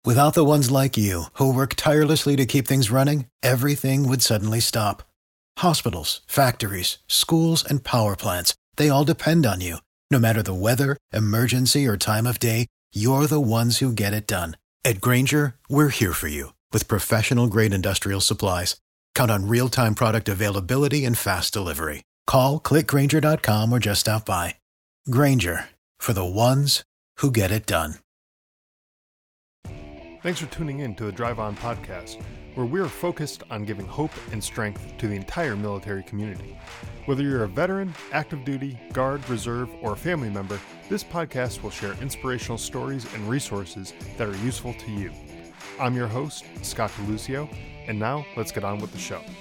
Without the ones like you, who work tirelessly to keep things running, everything would suddenly stop. Hospitals, factories, schools, and power plants, they all depend on you. No matter the weather, emergency, or time of day, you're the ones who get it done. At Grainger, we're here for you with professional-grade industrial supplies. Count on real-time product availability and fast delivery. Call, click Grainger.com, or just stop by. Grainger, for the ones who get it done. Thanks for tuning in to the Drive On podcast, where we are focused on giving hope and strength to the entire military community. Whether you're a veteran, active duty, guard, reserve, or a family member, this podcast will share inspirational stories and resources that are useful to you. I'm your host, Scott DeLucio, and now let's get on with the show. Hey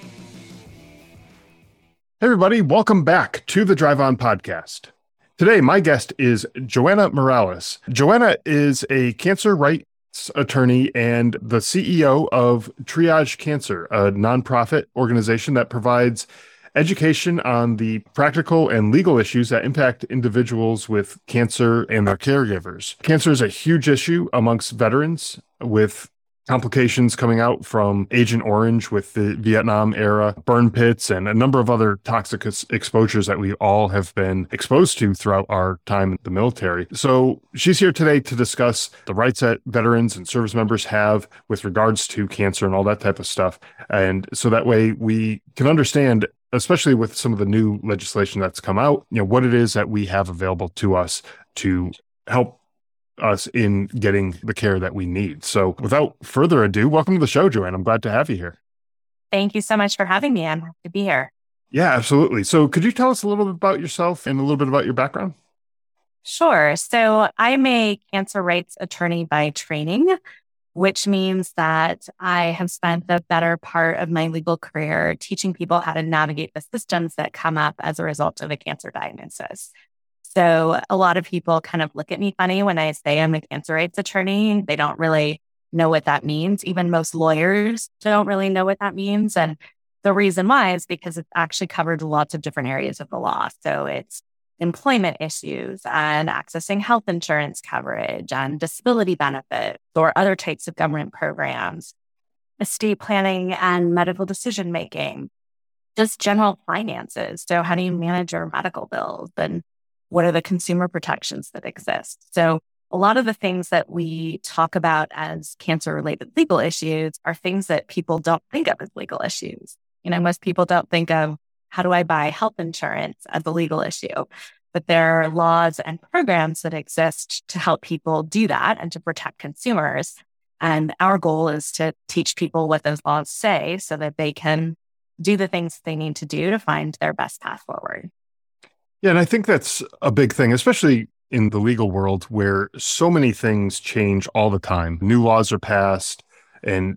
everybody, welcome back to the Drive On podcast. Today, my guest is Joanna Morales. Joanna is a cancer rights attorney and the CEO of Triage Cancer, a nonprofit organization that provides education on the practical and legal issues that impact individuals with cancer and their caregivers. Cancer is a huge issue amongst veterans, with complications coming out from Agent Orange with the Vietnam era burn pits and a number of other toxic exposures that we all have been exposed to throughout our time in the military. So she's here today to discuss the rights that veterans and service members have with regards to cancer and all that type of stuff. And so that way we can understand, especially with some of the new legislation that's come out, what it is that we have available to us to help us in getting the care that we need. So without further ado, welcome to the show, Joanne. I'm glad to have you here. Thank you so much for having me. I'm happy to be here. Yeah, absolutely. So could you tell us a little bit about yourself and a little bit about your background? Sure. So I'm a cancer rights attorney by training, which means that I have spent the better part of my legal career teaching people how to navigate the systems that come up as a result of a cancer diagnosis. So a lot of people kind of look at me funny when I say I'm a cancer rights attorney. They don't really know what that means. Even most lawyers don't really know what that means. And the reason why is because it's actually covered lots of different areas of the law. So it's employment issues and accessing health insurance coverage and disability benefits or other types of government programs, estate planning and medical decision-making, just general finances. So how do you manage your medical bills, and what are the consumer protections that exist? So a lot of the things that we talk about as cancer-related legal issues are things that people don't think of as legal issues. Most people don't think of, how do I buy health insurance as a legal issue? But there are laws and programs that exist to help people do that and to protect consumers. And our goal is to teach people what those laws say so that they can do the things they need to do to find their best path forward. Yeah, and I think that's a big thing, especially in the legal world where so many things change all the time. New laws are passed and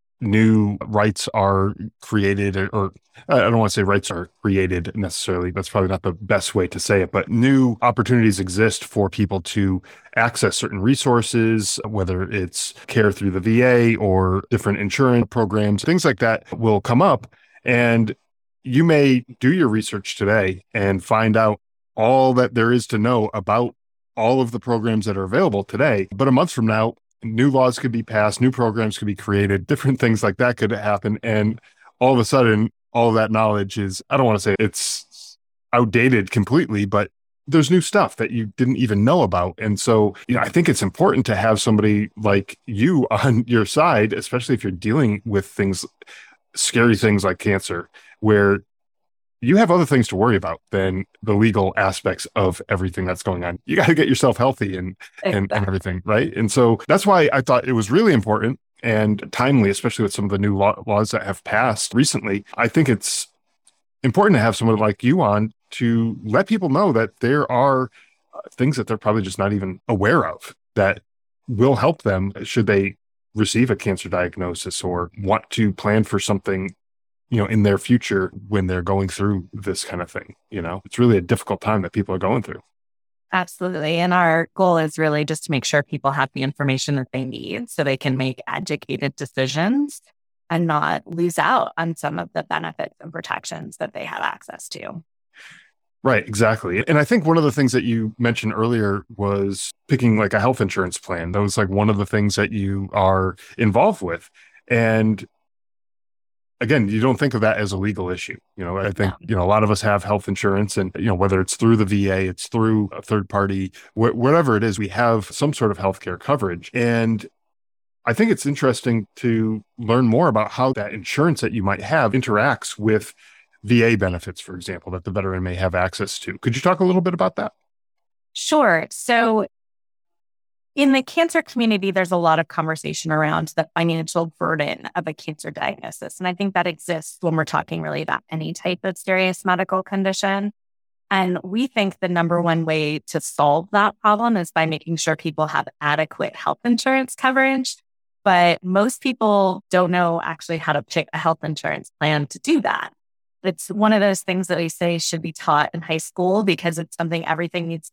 new rights are created, or I don't want to say rights are created necessarily. That's probably not the best way to say it, but new opportunities exist for people to access certain resources, whether it's care through the VA or different insurance programs, things like that will come up. And you may do your research today and find out all that there is to know about all of the programs that are available today. But a month from now, new laws could be passed, new programs could be created, different things like that could happen. And all of a sudden, all of that knowledge is, I don't want to say it's outdated completely, but there's new stuff that you didn't even know about. And so, I think it's important to have somebody like you on your side, especially if you're dealing with scary things like cancer, where you have other things to worry about than the legal aspects of everything that's going on. You got to get yourself healthy and everything, right? And so that's why I thought it was really important and timely, especially with some of the new laws that have passed recently. I think it's important to have someone like you on to let people know that there are things that they're probably just not even aware of that will help them should they receive a cancer diagnosis or want to plan for something in their future when they're going through this kind of thing. It's really a difficult time that people are going through. Absolutely. And our goal is really just to make sure people have the information that they need so they can make educated decisions and not lose out on some of the benefits and protections that they have access to. Right, exactly. And I think one of the things that you mentioned earlier was picking like a health insurance plan. That was like one of the things that you are involved with. And again, you don't think of that as a legal issue. I think, No. a lot of us have health insurance and, whether it's through the VA, it's through a third party, whatever it is, we have some sort of healthcare coverage. And I think it's interesting to learn more about how that insurance that you might have interacts with VA benefits, for example, that the veteran may have access to. Could you talk a little bit about that? Sure. So in the cancer community, there's a lot of conversation around the financial burden of a cancer diagnosis. And I think that exists when we're talking really about any type of serious medical condition. And we think the number one way to solve that problem is by making sure people have adequate health insurance coverage. But most people don't know actually how to pick a health insurance plan to do that. It's one of those things that we say should be taught in high school because it's something everyone needs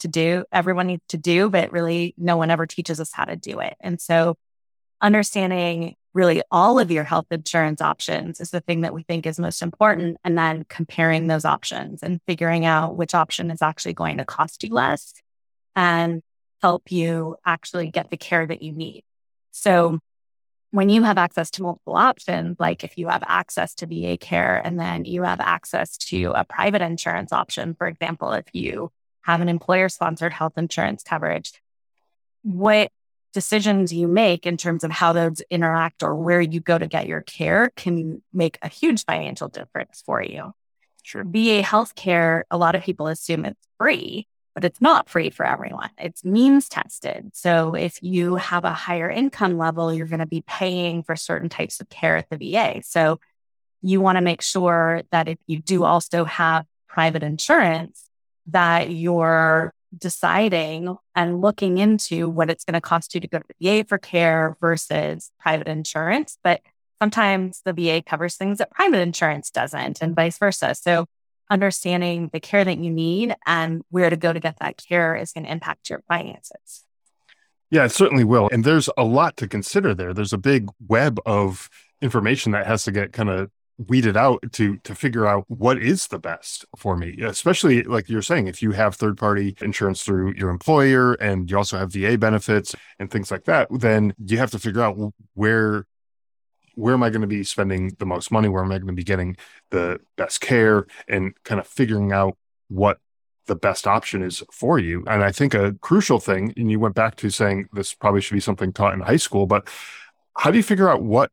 to do, but really no one ever teaches us how to do it. And so understanding really all of your health insurance options is the thing that we think is most important. And then comparing those options and figuring out which option is actually going to cost you less and help you actually get the care that you need. So when you have access to multiple options, like if you have access to VA care and then you have access to a private insurance option, for example, if you have an employer-sponsored health insurance coverage, what decisions you make in terms of how those interact or where you go to get your care can make a huge financial difference for you. Sure. VA healthcare, a lot of people assume it's free, but it's not free for everyone. It's means tested. So if you have a higher income level, you're going to be paying for certain types of care at the VA. So you want to make sure that if you do also have private insurance, that you're deciding and looking into what it's going to cost you to go to the VA for care versus private insurance. But sometimes the VA covers things that private insurance doesn't and vice versa. So understanding the care that you need and where to go to get that care is going to impact your finances. Yeah, it certainly will. And there's a lot to consider there. There's a big web of information that has to get kind of weeded out to figure out what is the best for me, especially like you're saying, if you have third-party insurance through your employer and you also have VA benefits and things like that, then you have to figure out where am I going to be spending the most money? Where am I going to be getting the best care and kind of figuring out what the best option is for you? And I think a crucial thing, and you went back to saying this probably should be something taught in high school, but how do you figure out what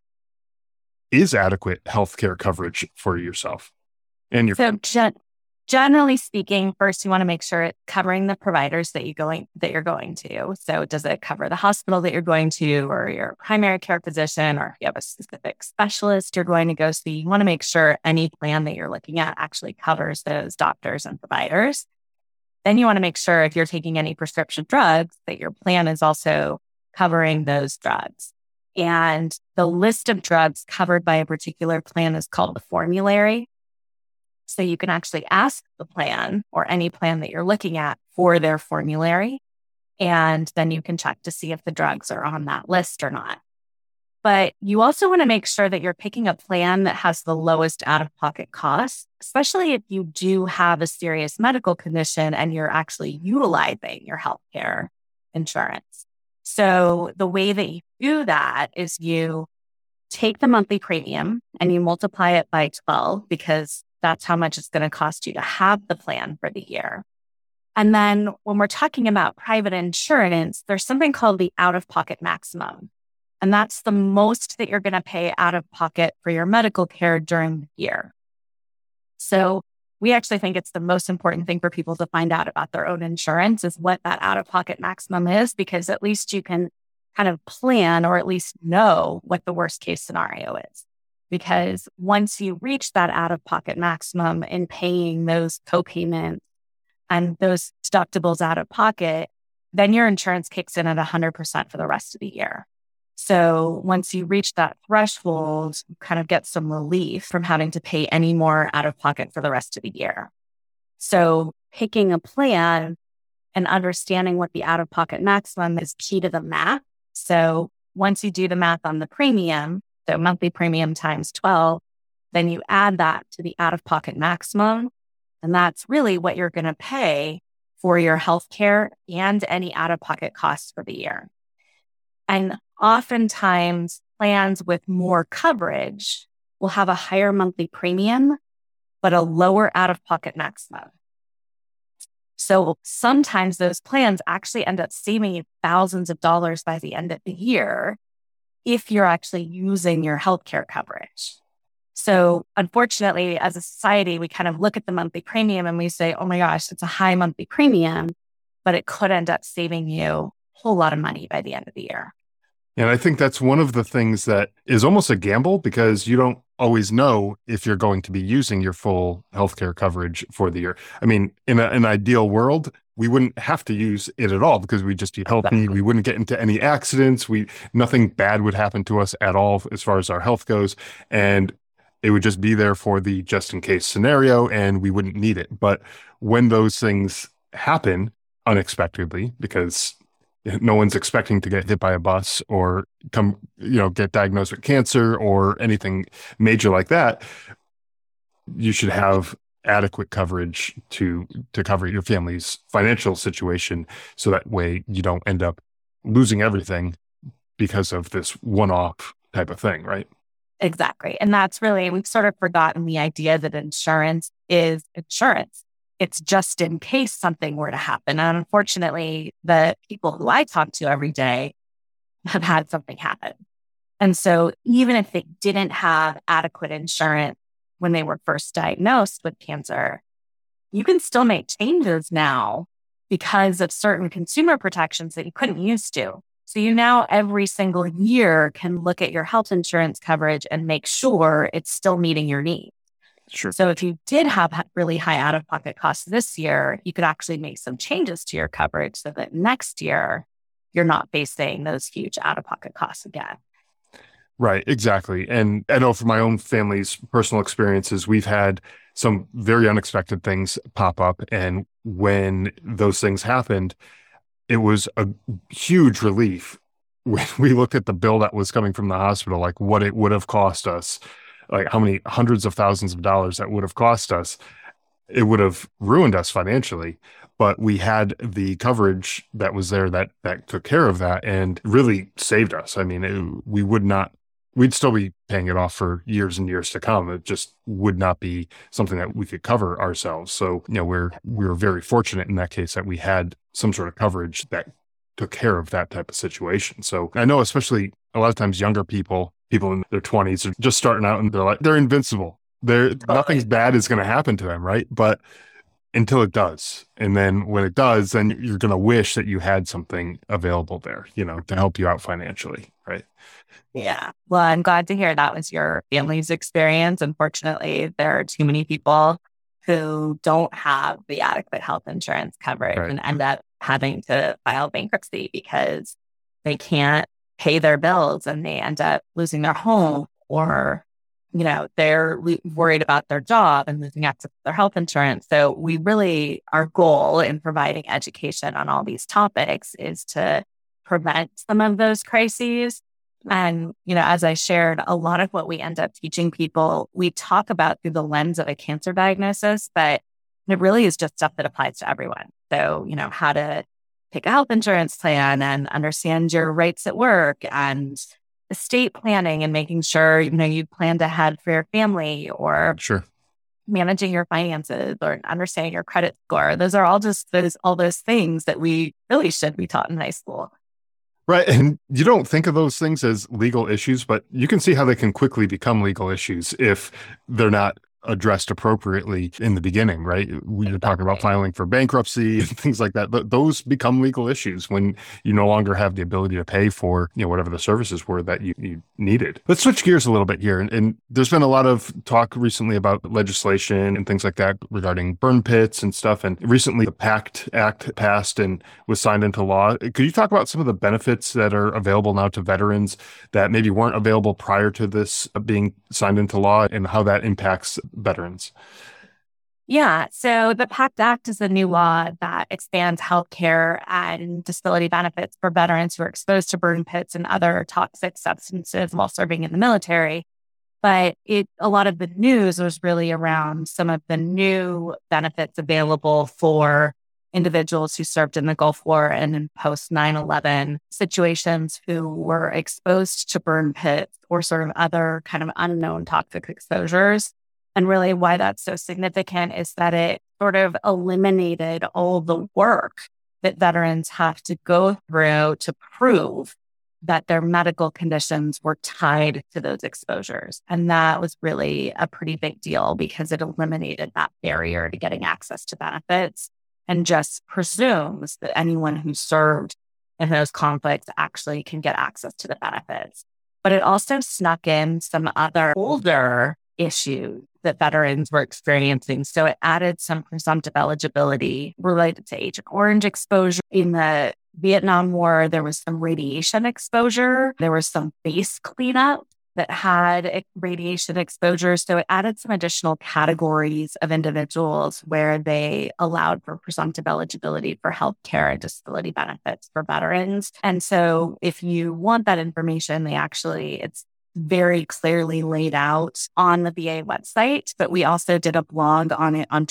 is adequate healthcare coverage for yourself and your family? Generally speaking, first you want to make sure it's covering the providers that you're going to. So does it cover the hospital that you're going to or your primary care physician, or if you have a specific specialist you're going to go see? You want to make sure any plan that you're looking at actually covers those doctors and providers. Then you want to make sure if you're taking any prescription drugs that your plan is also covering those drugs. And the list of drugs covered by a particular plan is called the formulary. So you can actually ask the plan or any plan that you're looking at for their formulary. And then you can check to see if the drugs are on that list or not. But you also want to make sure that you're picking a plan that has the lowest out-of-pocket costs, especially if you do have a serious medical condition and you're actually utilizing your healthcare insurance. So the way that you do that is you take the monthly premium and you multiply it by 12 because that's how much it's going to cost you to have the plan for the year. And then when we're talking about private insurance, there's something called the out-of-pocket maximum. And that's the most that you're going to pay out of pocket for your medical care during the year. So we actually think it's the most important thing for people to find out about their own insurance is what that out-of-pocket maximum is, because at least you can kind of plan or at least know what the worst case scenario is. Because once you reach that out-of-pocket maximum in paying those co-payments and those deductibles out of pocket, then your insurance kicks in at 100% for the rest of the year. So once you reach that threshold, you kind of get some relief from having to pay any more out of pocket for the rest of the year. So picking a plan and understanding what the out-of-pocket maximum is key to the math. So once you do the math on the premium, so monthly premium times 12, then you add that to the out-of-pocket maximum, And that's really what you're going to pay for your healthcare and any out-of-pocket costs for the year. And oftentimes, plans with more coverage will have a higher monthly premium, but a lower out-of-pocket maximum. So sometimes those plans actually end up saving you thousands of dollars by the end of the year if you're actually using your healthcare coverage. So unfortunately, as a society, we kind of look at the monthly premium and we say, oh my gosh, it's a high monthly premium, but it could end up saving you a whole lot of money by the end of the year. And I think that's one of the things that is almost a gamble, because you don't always know if you're going to be using your full healthcare coverage for the year. I mean, in an ideal world, we wouldn't have to use it at all because we'd just be healthy. Exactly. We wouldn't get into any accidents. Nothing bad would happen to us at all as far as our health goes. And it would just be there for the just in case scenario, and we wouldn't need it. But when those things happen unexpectedly, because no one's expecting to get hit by a bus or get diagnosed with cancer or anything major like that, you should have adequate coverage to cover your family's financial situation. So that way you don't end up losing everything because of this one-off type of thing, right? Exactly. And that's really, we've sort of forgotten the idea that insurance is insurance. It's just in case something were to happen. And unfortunately, the people who I talk to every day have had something happen. And so even if they didn't have adequate insurance when they were first diagnosed with cancer, you can still make changes now because of certain consumer protections that you couldn't used to. So you now every single year can look at your health insurance coverage and make sure it's still meeting your needs. Sure. So if you did have really high out-of-pocket costs this year, you could actually make some changes to your coverage so that next year you're not facing those huge out-of-pocket costs again. Right, exactly. And I know from my own family's personal experiences, we've had some very unexpected things pop up. And when those things happened, it was a huge relief when we looked at the bill that was coming from the hospital, like what it would have cost us, like how many hundreds of thousands of dollars that would have cost us. It would have ruined us financially, but we had the coverage that was there that took care of that and really saved us. I mean, we'd still be paying it off for years and years to come. It just would not be something that we could cover ourselves. So, we were very fortunate in that case that we had some sort of coverage that took care of that type of situation. So I know, especially a lot of times younger people in their 20s are just starting out and they're invincible. Nothing bad is going to happen to them, right? But until it does. And then when it does, then you're going to wish that you had something available there, to help you out financially, right? Yeah. Well, I'm glad to hear that was your family's experience. Unfortunately, there are too many people who don't have the adequate health insurance coverage and end up having to file bankruptcy because they can't pay their bills and they end up losing their home, or they're worried about their job and losing access to their health insurance. So our goal in providing education on all these topics is to prevent some of those crises. And, as I shared, a lot of what we end up teaching people, we talk about through the lens of a cancer diagnosis, but it really is just stuff that applies to everyone. So, how to pick a health insurance plan and understand your rights at work, and estate planning and making sure, you planned ahead for your family, or sure, managing your finances or understanding your credit score. Those are all just all those things that we really should be taught in high school. Right. And you don't think of those things as legal issues, but you can see how they can quickly become legal issues if they're not addressed appropriately in the beginning, right? You're talking about filing for bankruptcy and things like that. Those become legal issues when you no longer have the ability to pay for, whatever the services were that you needed. Let's switch gears a little bit here. And there's been a lot of talk recently about legislation and things like that regarding burn pits and stuff. And recently the PACT Act passed and was signed into law. Could you talk about some of the benefits that are available now to veterans that maybe weren't available prior to this being signed into law, and how that impacts veterans? Yeah. So the PACT Act is a new law that expands healthcare and disability benefits for veterans who are exposed to burn pits and other toxic substances while serving in the military. But a lot of the news was really around some of the new benefits available for individuals who served in the Gulf War and in post 9/11 situations who were exposed to burn pits or sort of other kind of unknown toxic exposures. And really why that's so significant is that it sort of eliminated all the work that veterans have to go through to prove that their medical conditions were tied to those exposures. And that was really a pretty big deal because it eliminated that barrier to getting access to benefits and just presumes that anyone who served in those conflicts actually can get access to the benefits. But it also snuck in some other older issues that veterans were experiencing. So it added some presumptive eligibility related to Agent Orange exposure. In the Vietnam War, there was some radiation exposure. There was some base cleanup that had radiation exposure. So it added some additional categories of individuals where they allowed for presumptive eligibility for healthcare and disability benefits for veterans. And so if you want that information, it's very clearly laid out on the VA website, but we also did a blog on it on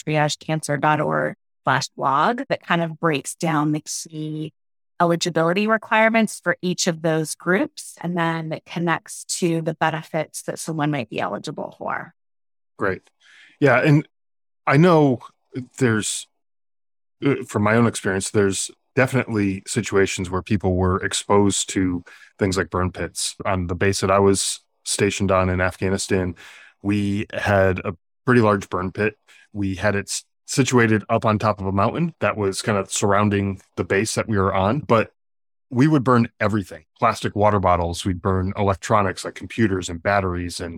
triagecancer.org/blog that kind of breaks down the key eligibility requirements for each of those groups, and then it connects to the benefits that someone might be eligible for. Great. Yeah. And I know there's, from my own experience, there's definitely situations where people were exposed to things like burn pits. On the base that I was stationed on in Afghanistan, we had a pretty large burn pit. We had it situated up on top of a mountain that was kind of surrounding the base that we were on, but we would burn everything. Plastic water bottles, we'd burn electronics like computers and batteries and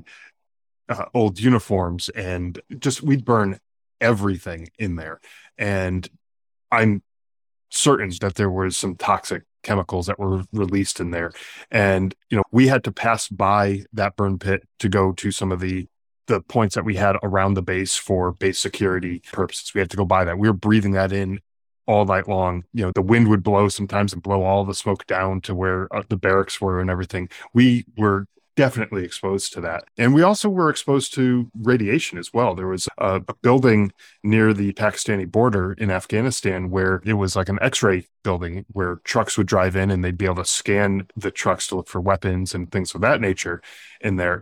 old uniforms, and just we'd burn everything in there. And I'm certain that there was some toxic chemicals that were released in there. And, we had to pass by that burn pit to go to some of the points that we had around the base for base security purposes. We had to go by that. We were breathing that in all night long. The wind would blow sometimes and blow all the smoke down to where the barracks were and everything. We were definitely exposed to that. And we also were exposed to radiation as well. There was a building near the Pakistani border in Afghanistan where it was like an X-ray building where trucks would drive in and they'd be able to scan the trucks to look for weapons and things of that nature in there.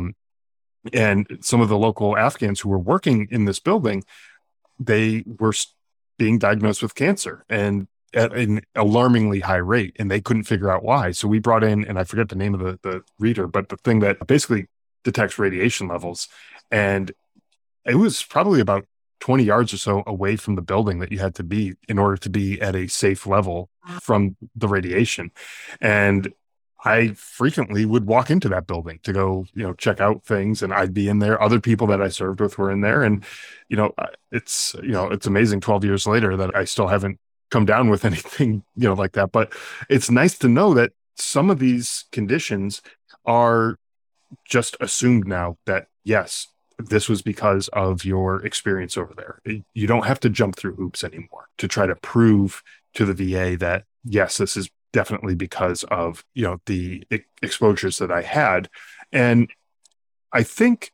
And some of the local Afghans who were working in this building, they were being diagnosed with cancer and at an alarmingly high rate, and they couldn't figure out why. So we brought in, and I forget the name of the reader, but the thing that basically detects radiation levels. And it was probably about 20 yards or so away from the building that you had to be in order to be at a safe level from the radiation. And I frequently would walk into that building to go, check out things, and I'd be in there. Other people that I served with were in there. And, it's amazing 12 years later that I still haven't come down with anything, like that. But it's nice to know that some of these conditions are just assumed now that, yes, this was because of your experience over there. You don't have to jump through hoops anymore to try to prove to the VA that, yes, this is definitely because of, the exposures that I had. And I think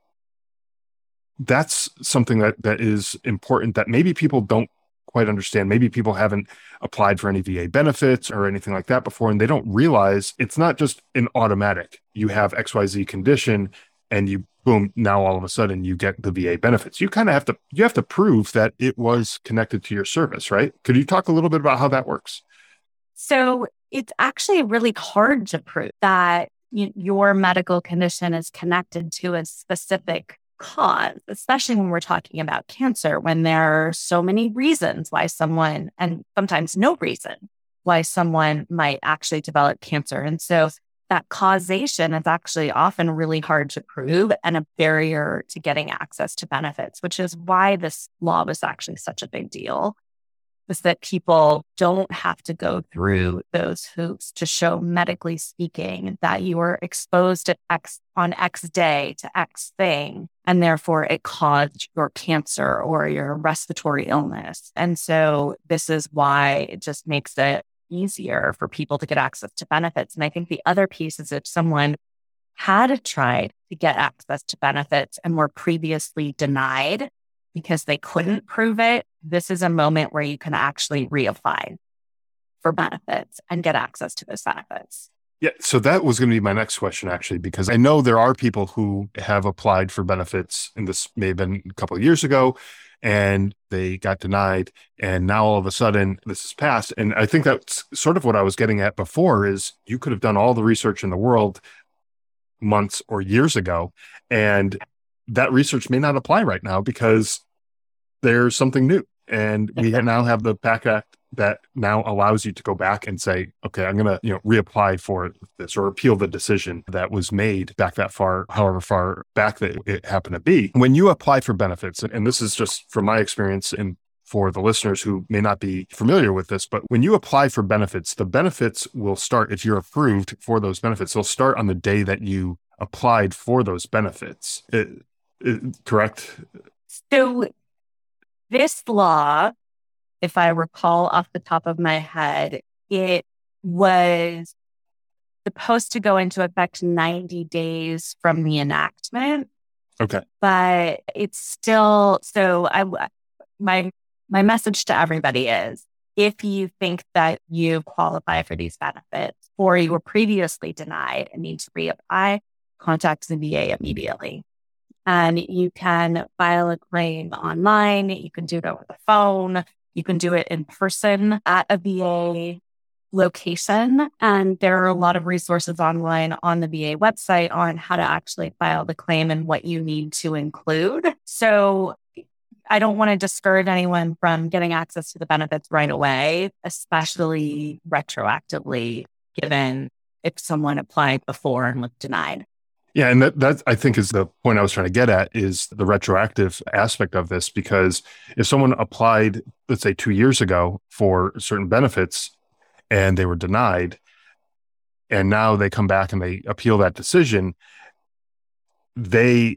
that's something that is important that maybe people don't quite understand. Maybe people haven't applied for any VA benefits or anything like that before, and they don't realize it's not just an automatic. You have XYZ condition and you boom, now all of a sudden you get the VA benefits. You kind of have to prove that it was connected to your service, right? Could you talk a little bit about how that works? So it's actually really hard to prove that your medical condition is connected to a specific cause, especially when we're talking about cancer, when there are so many reasons why someone, and sometimes no reason, why someone might actually develop cancer. And so that causation is actually often really hard to prove and a barrier to getting access to benefits, which is why this law was actually such a big deal. Is that people don't have to go through those hoops to show, medically speaking, that you were exposed to on X day to X thing, and therefore it caused your cancer or your respiratory illness. And so this is why it just makes it easier for people to get access to benefits. And I think the other piece is if someone had tried to get access to benefits and were previously denied because they couldn't prove it, this is a moment where you can actually reapply for benefits and get access to those benefits. Yeah, so that was going to be my next question, actually, because I know there are people who have applied for benefits, and this may have been a couple of years ago, and they got denied, and now all of a sudden this is passed. And I think that's sort of what I was getting at before is you could have done all the research in the world months or years ago, and that research may not apply right now because there's something new. And we now have the PACT Act that now allows you to go back and say, okay, I'm going to, reapply for this or appeal the decision that was made back that far, however far back that it happened to be. When you apply for benefits, and this is just from my experience and for the listeners who may not be familiar with this, but when you apply for benefits, the benefits will start, if you're approved for those benefits, they'll start on the day that you applied for those benefits. Correct? So this law, if I recall off the top of my head, it was supposed to go into effect 90 days from the enactment. Okay. But it's still, my message to everybody is, if you think that you qualify for these benefits or you were previously denied and need to reapply, contact the VA immediately. And you can file a claim online. You can do it over the phone. You can do it in person at a VA location. And there are a lot of resources online on the VA website on how to actually file the claim and what you need to include. So I don't want to discourage anyone from getting access to the benefits right away, especially retroactively, given if someone applied before and was denied. Yeah, and that I think is the point I was trying to get at, is the retroactive aspect of this, because if someone applied, let's say 2 years ago for certain benefits and they were denied, and now they come back and they appeal that decision, they,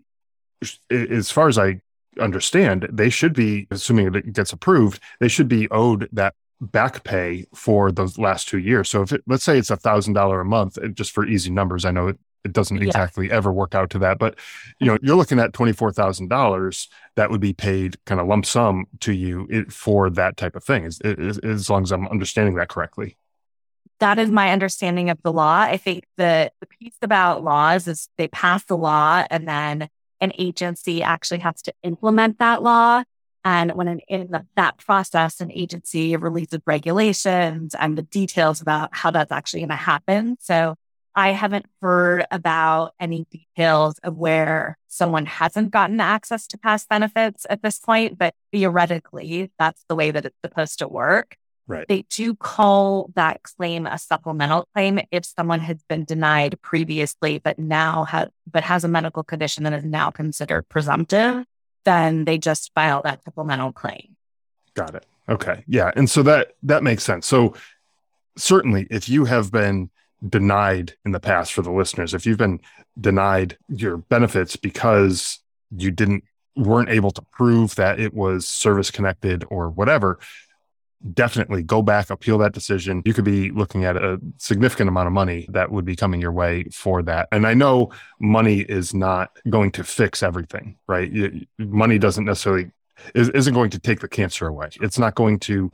as far as I understand, they should be, assuming it gets approved, they should be owed that back pay for those last 2 years. So if let's say it's $1,000 a month, just for easy numbers, I know it doesn't exactly ever work out to that, but you're looking at $24,000 that would be paid kind of lump sum to you for that type of thing, as long as I'm understanding that correctly. That is my understanding of the law. I think the piece about laws is they pass the law and then an agency actually has to implement that law. And when that process, an agency releases regulations and the details about how that's actually going to happen. So I haven't heard about any details of where someone hasn't gotten access to past benefits at this point, but theoretically, that's the way that it's supposed to work. Right. They do call that claim a supplemental claim if someone has been denied previously, but has a medical condition that is now considered presumptive. Then they just file that supplemental claim. Got it. Okay. Yeah. And so that makes sense. So certainly if you have been denied in the past, for the listeners, if you've been denied your benefits because you weren't able to prove that it was service connected or whatever, definitely go back, appeal that decision. You could be looking at a significant amount of money that would be coming your way for that. And I know money is not going to fix everything, right? Money doesn't necessarily isn't going to take the cancer away. It's not going to,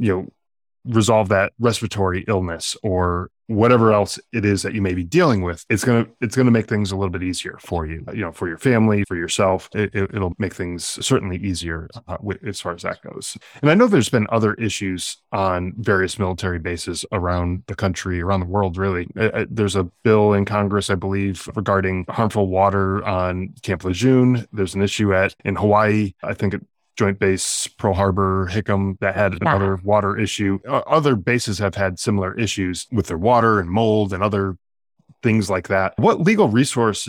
resolve that respiratory illness or whatever else it is that you may be dealing with. It's going to make things a little bit easier for you, for your family, for yourself. It'll make things certainly easier as far as that goes. And I know there's been other issues on various military bases around the country, around the world, really. There's a bill in Congress, I believe, regarding harmful water on Camp Lejeune. There's an issue in Hawaii, I think Joint Base Pearl Harbor, Hickam, that had another water issue. Other bases have had similar issues with their water and mold and other things like that. What legal recourse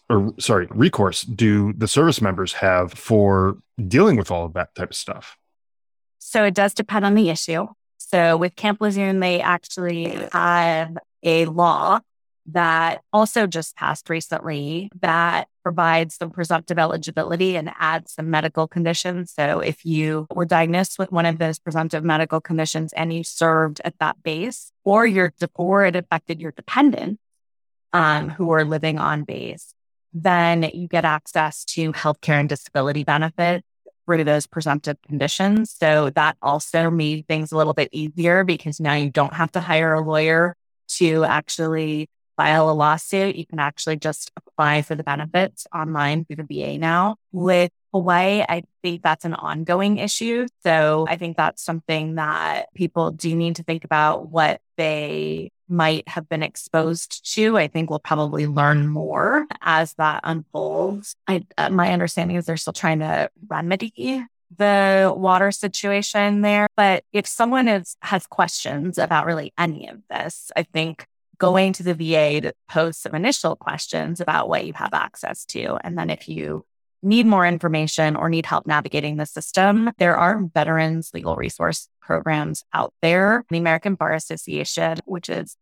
do the service members have for dealing with all of that type of stuff? So it does depend on the issue. So with Camp Lejeune, they actually have a law that also just passed recently that provides some presumptive eligibility and adds some medical conditions. So if you were diagnosed with one of those presumptive medical conditions and you served at that base, or it affected your dependents who are living on base, then you get access to healthcare and disability benefits through those presumptive conditions. So that also made things a little bit easier because now you don't have to hire a lawyer to actually file a lawsuit. You can actually just apply for the benefits online through the VA now. With Hawaii, I think that's an ongoing issue. So I think that's something that people do need to think about what they might have been exposed to. I think we'll probably learn more as that unfolds. My understanding is they're still trying to remedy the water situation there. But if someone has questions about really any of this, I think going to the VA to pose some initial questions about what you have access to. And then if you need more information or need help navigating the system, there are veterans legal resource programs out there. The American Bar Association, which is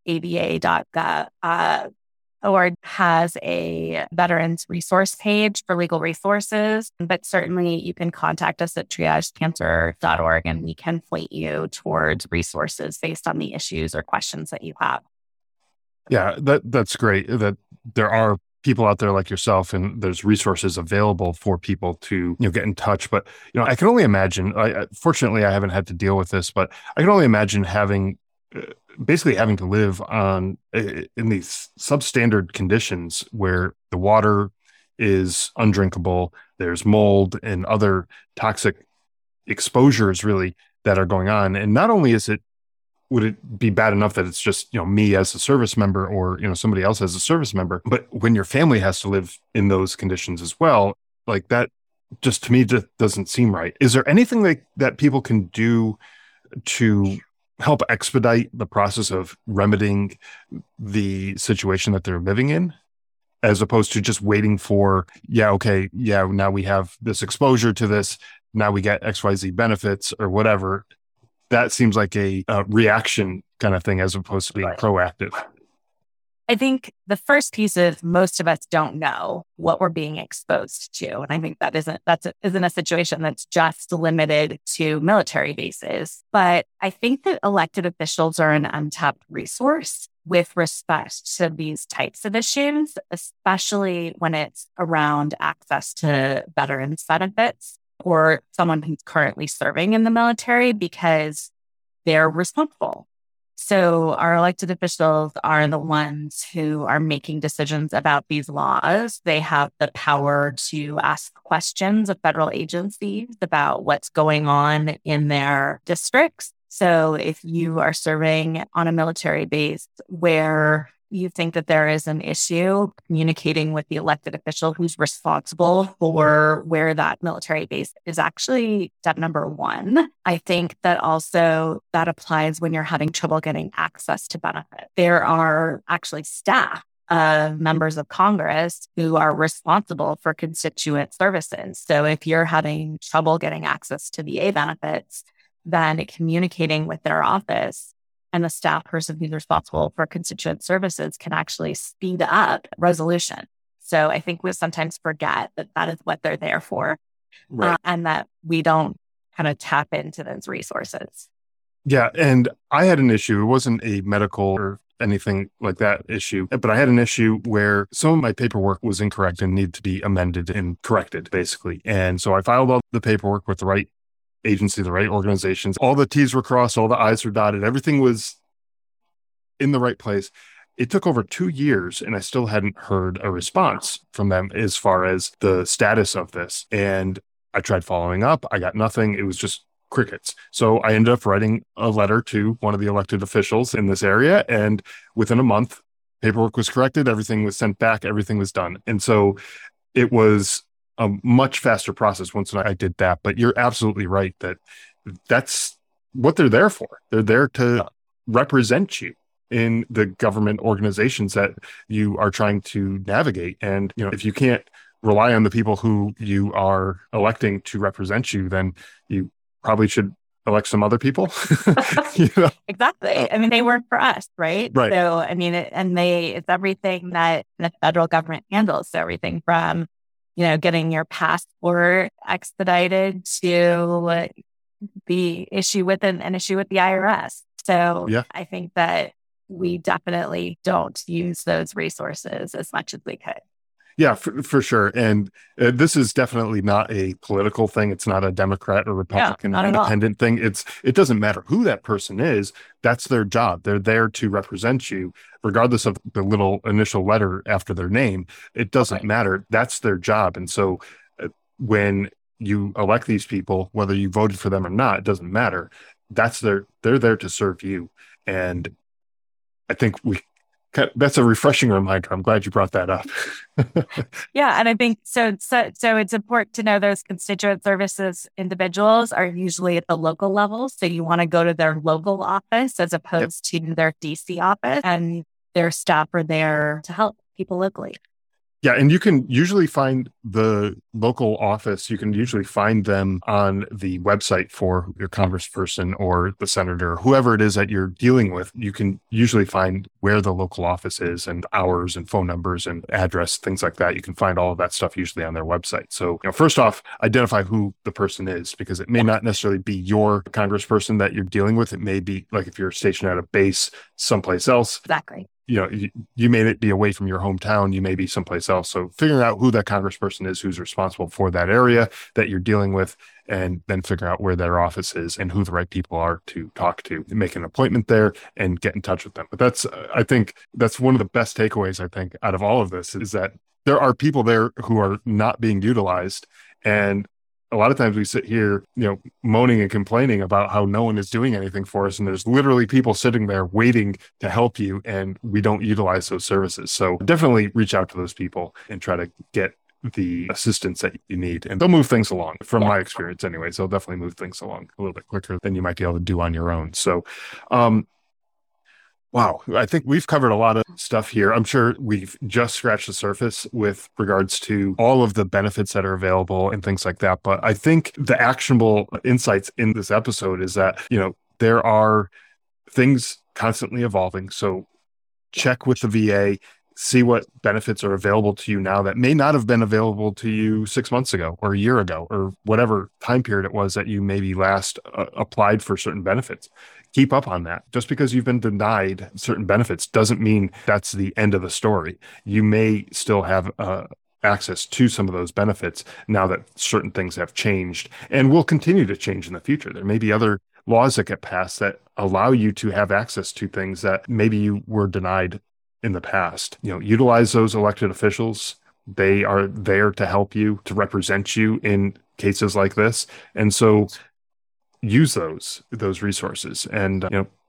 aba.gov, or has a veterans resource page for legal resources. But certainly you can contact us at triagecancer.org and we can point you towards resources based on the issues or questions that you have. Yeah, that's great that there are people out there like yourself and there's resources available for people to get in touch. But I can only imagine, fortunately I haven't had to deal with this, but I can only imagine basically having to live in these substandard conditions where the water is undrinkable, there's mold and other toxic exposures really that are going on. And not only would it be bad enough that it's just, me as a service member or, somebody else as a service member, but when your family has to live in those conditions as well, like that just to me just doesn't seem right. Is there anything that people can do to help expedite the process of remedying the situation that they're living in, as opposed to just waiting for, now we have this exposure to this, now we get XYZ benefits or whatever? That seems like a reaction kind of thing as opposed to being proactive. I think the first piece is most of us don't know what we're being exposed to. And I think that isn't a situation that's just limited to military bases. But I think that elected officials are an untapped resource with respect to these types of issues, especially when it's around access to veterans benefits or someone who's currently serving in the military, because they're responsible. So our elected officials are the ones who are making decisions about these laws. They have the power to ask questions of federal agencies about what's going on in their districts. So if you are serving on a military base where you think that there is an issue, communicating with the elected official who's responsible for where that military base is actually step number one. I think that also that applies when you're having trouble getting access to benefits. There are actually staff of members of Congress who are responsible for constituent services. So if you're having trouble getting access to VA benefits, then communicating with their office and the staff person who's responsible for constituent services can actually speed up resolution. So I think we sometimes forget that is what they're there for, right. And that we don't kind of tap into those resources. Yeah. And I had an issue. It wasn't a medical or anything like that issue, but I had an issue where some of my paperwork was incorrect and needed to be amended and corrected, basically. And so I filed all the paperwork with the right agency, the right organizations. All the T's were crossed, all the I's were dotted. Everything was in the right place. It took over 2 years and I still hadn't heard a response from them as far as the status of this. And I tried following up. I got nothing. It was just crickets. So I ended up writing a letter to one of the elected officials in this area. And within a month, paperwork was corrected. Everything was sent back. Everything was done. And so it was a much faster process once I did that. But you're absolutely right that that's what they're there for. They're there to represent you in the government organizations that you are trying to navigate. And, if you can't rely on the people who you are electing to represent you, then you probably should elect some other people. Exactly. I mean, they work for us, right? Right. So, I mean, it's everything that the federal government handles. So everything from getting your passport expedited to the issue with an issue with the IRS. So yeah. I think that we definitely don't use those resources as much as we could. Yeah, for sure. And this is definitely not a political thing. It's not a Democrat or Yeah, Republican or not at all. independent thing. It doesn't matter who that person is. That's their job. They're there to represent you, regardless of the little initial letter after their name. It doesn't Right. matter. That's their job. And so when you elect these people, whether you voted for them or not, it doesn't matter. They're there to serve you. And I think that's a refreshing reminder. I'm glad you brought that up. Yeah, and I think so it's important to know those constituent services individuals are usually at the local level. So you want to go to their local office as Yep. opposed to their DC office, and their staff are there to help people locally. Yeah, and you can usually find the local office, you can usually find them on the website for your congressperson or the senator, whoever it is that you're dealing with. You can usually find where the local office is and hours and phone numbers and address, things like that. You can find all of that stuff usually on their website. So, first off, identify who the person is, because it may not necessarily be your congressperson that you're dealing with. It may be like if you're stationed at a base someplace else. Exactly. You may be away from your hometown, you may be someplace else. So figuring out who that congressperson is, who's responsible for that area that you're dealing with, and then figure out where their office is and who the right people are to talk to, make an appointment there and get in touch with them. But I think that's one of the best takeaways, I think, out of all of this, is that there are people there who are not being utilized. And a lot of times we sit here, moaning and complaining about how no one is doing anything for us. And there's literally people sitting there waiting to help you, and we don't utilize those services. So definitely reach out to those people and try to get the assistance that you need. And they'll move things along, from my experience anyways. They'll definitely move things along a little bit quicker than you might be able to do on your own. So, wow, I think we've covered a lot of stuff here. I'm sure we've just scratched the surface with regards to all of the benefits that are available and things like that. But I think the actionable insights in this episode is that, there are things constantly evolving. So check with the VA, see what benefits are available to you now that may not have been available to you 6 months ago or a year ago or whatever time period it was that you maybe last applied for certain benefits. Keep up on that. Just because you've been denied certain benefits doesn't mean that's the end of the story. You may still have access to some of those benefits now that certain things have changed and will continue to change in the future. There may be other laws that get passed that allow you to have access to things that maybe you were denied in the past. Utilize those elected officials. They are there to help you, to represent you in cases like this. And so use those resources, and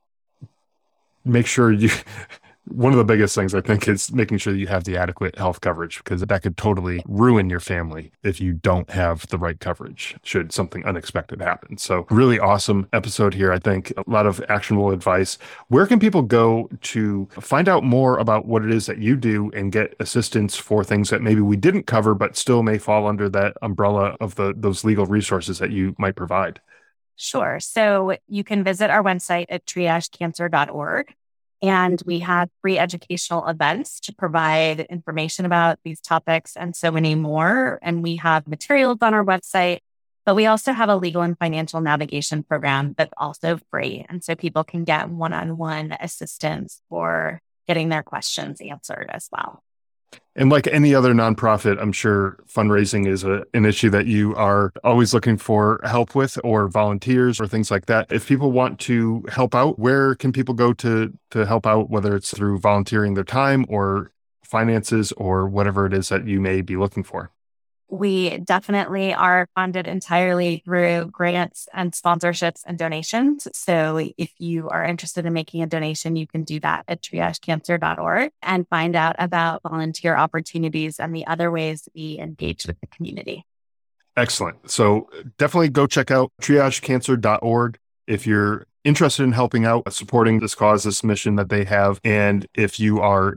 make sure one of the biggest things, I think, is making sure that you have the adequate health coverage, because that could totally ruin your family if you don't have the right coverage should something unexpected happen. So really awesome episode here. I think a lot of actionable advice. Where can people go to find out more about what it is that you do and get assistance for things that maybe we didn't cover, but still may fall under that umbrella of those legal resources that you might provide? Sure. So you can visit our website at triagecancer.org. And we have free educational events to provide information about these topics and so many more. And we have materials on our website, but we also have a legal and financial navigation program that's also free. And so people can get one-on-one assistance for getting their questions answered as well. And like any other nonprofit, I'm sure fundraising is an issue that you are always looking for help with, or volunteers or things like that. If people want to help out, where can people go to help out, whether it's through volunteering their time or finances or whatever it is that you may be looking for? We definitely are funded entirely through grants and sponsorships and donations. So if you are interested in making a donation, you can do that at triagecancer.org and find out about volunteer opportunities and the other ways we engage with the community. Excellent. So definitely go check out triagecancer.org if you're interested in helping out, supporting this cause, this mission that they have. And if you are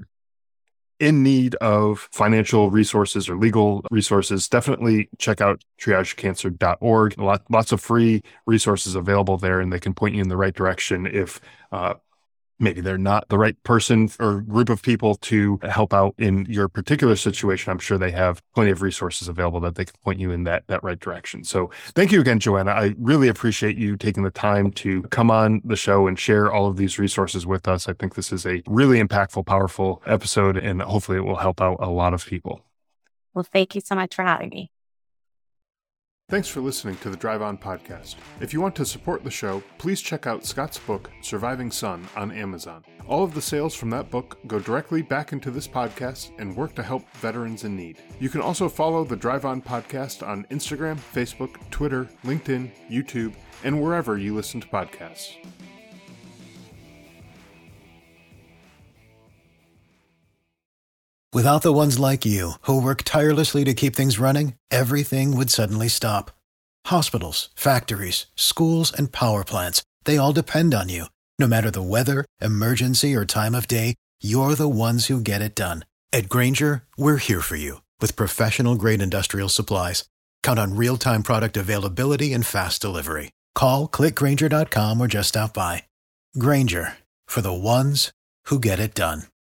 in need of financial resources or legal resources, definitely check out triagecancer.org. Lots of free resources available there, and they can point you in the right direction if maybe they're not the right person or group of people to help out in your particular situation. I'm sure they have plenty of resources available that they can point you in that right direction. So thank you again, Joanna. I really appreciate you taking the time to come on the show and share all of these resources with us. I think this is a really impactful, powerful episode, and hopefully it will help out a lot of people. Well, thank you so much for having me. Thanks for listening to the Drive On podcast. If you want to support the show, please check out Scott's book, Surviving Son, on Amazon. All of the sales from that book go directly back into this podcast and work to help veterans in need. You can also follow the Drive On podcast on Instagram, Facebook, Twitter, LinkedIn, YouTube, and wherever you listen to podcasts. Without the ones like you, who work tirelessly to keep things running, everything would suddenly stop. Hospitals, factories, schools, and power plants, they all depend on you. No matter the weather, emergency, or time of day, you're the ones who get it done. At Grainger, we're here for you with professional-grade industrial supplies. Count on real-time product availability and fast delivery. Call, click Grainger.com, or just stop by. Grainger, for the ones who get it done.